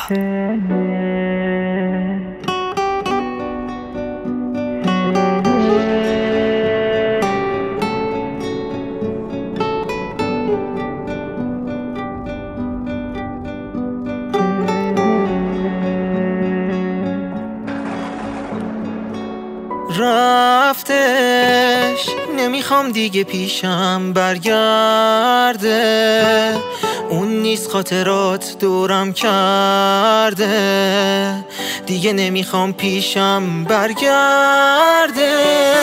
رفتش نمیخوام دیگه پیشم برگرده، اون نیست خاطرات دورم کرده، دیگه نمیخوام پیشم برگرده.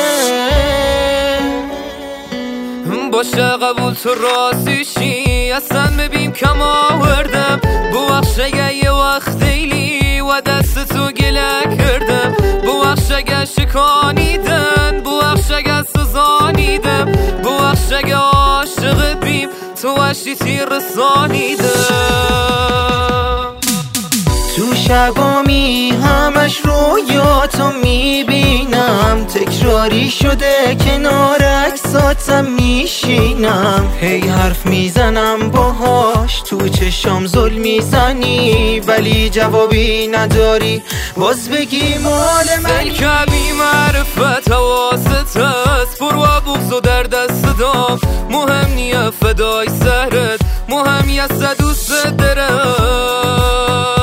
باشه قبول تو راضیشی اصلا ببین کم آوردم، ببخش اگه یه وقت دیلی و دست تو گله کردم، ببخش اگه شکانیدن، ببخش اگه سزانیدم، ببخش اگه عاشق بیم تو وشی تیر رسانیدم. تو شبامی همش رویاتو میبینم، تکراری شده کنار عکساتم میشینم، هی حرف میزنم باهاش تو چشام زل میزنی، ولی جوابی نداری باز بگی مال منی. که بی معرفت حواست هست، برو بغض و در دست دام، مهم نیه فدای سهرت، مهم یه دوست دارم.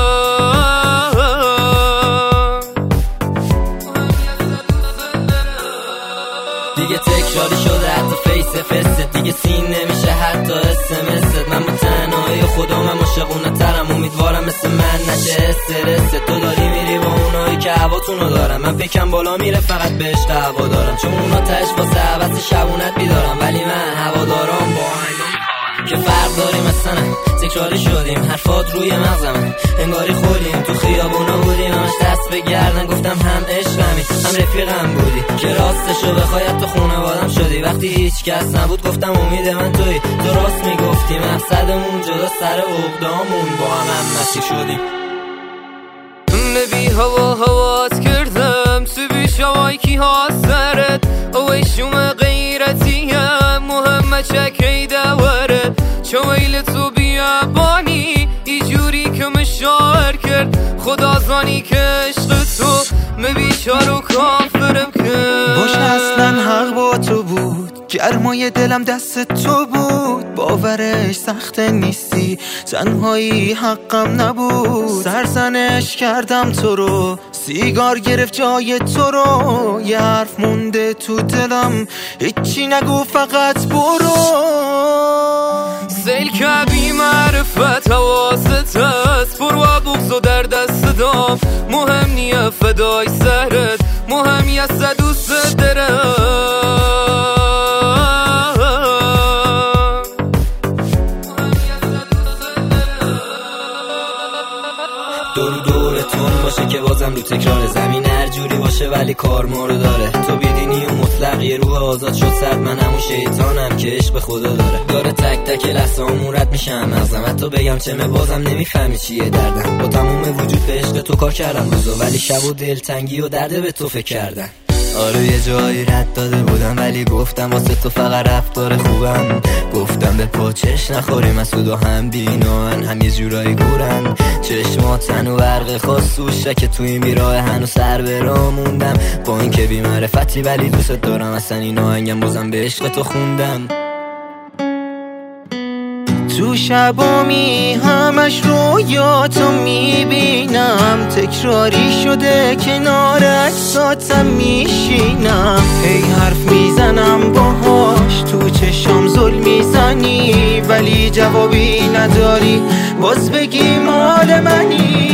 دیگه تکراری شده حتی فیس فست، دیگه سین نمیشه حتی اسمست، من با تنهایی خودم عاشقونه ترم، امیدوارم مثل من نشه استرست. تو داری میری با اونایی که هواتونو دارم، من پیکم بالا میره فقط به عشق هوا دارم، چون اونا تش واسه عوض شبونت بیدارم، ولی من هوا دارم با که فرق داریم اصلا. تکراری شدیم حرفات روی مغزم، انگاری خودیم تو خیابونا بودیم، همش دست به گردن گفتم هم عشقمی هم رفیقم بودی، که راستشو بخوای تو خونوادم شدی، وقتی هیچ کس نبود گفتم امید من توی، تو راست میگفتی مقصدمون جدا سر عقدامون با هم مسیر شدیم. نبی هوات کردم تو بیش هوای کی ها سرت، اوی شوم غیرتیم مهمه چکی دوره، چه ویل تو بیابانی ای جوری که مشاعر کرد، خدا زانی که عشق تو بیچار و کافرم کرد. باشه اصلا حق با تو بود، گرمای دلم دست تو بود، باورش سخت نیستی تنهایی حقم نبود، سرزنش کردم تو رو، سیگار گرفت جای تو رو، یه حرف مونده تو دلم هیچی نگو فقط برو. سیل که بی معرفت حواست هست، برو بغض و در دست دام، مهم نیه فدای سهرت، مهم یه دوست دارم. دورتون باشه که بازم رو تکرار، زمین هر جوری باشه ولی کار ما رو داره، تو بیدینی و مطلق یه روح آزاد شد سرد، من همون شیطانم که عشق به خدا داره تک تک لحظه امورت میشم مغزم، حتی بگم چمه بازم نمیفهمی چیه دردم، با تموم وجود به عشق تو کار کردم روزا، ولی شب و دلتنگی و درده به تو فکر کردن. آره یه جایی رد داده بودم ولی گفتم واسه تو فقط رفتار خوبم، گفتم به پاچش نخوریم مسعود و هم بینان هم یه جورایی گورن، چشماتن و برق خاص سوشه که توی میراه هنو سر برا موندم، با این که بی معرفتی ولی دوست دارم، اصلا این آهنگم بازم به عشق تو خوندم. تو شبامی همش رویاتو میبینم، تکراری شده کنار عکساتم میشینم، هی حرف میزنم باهاش تو چشام زل میزنی، ولی جوابی نداری باز بگی مال منی.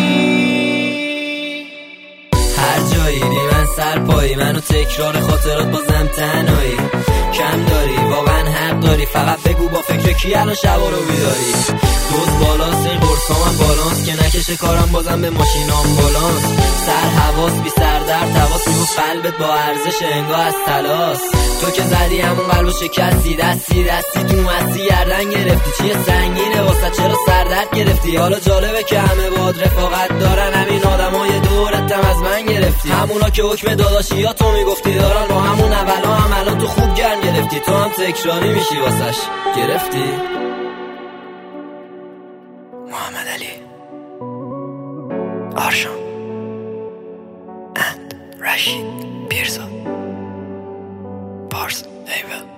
هر جایی بی من سرپایی، منو تکرار خاطرات بازم تنهایی، کم داری واقعا حق داری، فقط بگو با فکر کی الان شبا رو بیداری، دوز بالاست این قرصام بالانس که نکشه کارم بازم به ماشینام بالانس، سر حواس بی سر در تواس میگو قلبت با ارزش انگاه از تلاس، تو که زدی همون قلبو شکستی، دستی تو مستی گردن گرفتی، چیه سنگینه واسه چرا سردرد گرفتی، حالا جالبه که همه باد رفاقت دارن، همین آدمای دورتم از من گرفتی، همونا که حکم داداشی یا تو میگفتی دارن، با همون اولا هم الان تو خوب گرم گرفتی، تو هم تکراری میشی واسش گرفتی. محمد علی آرشان and رشید پیرزاد پارس ایول.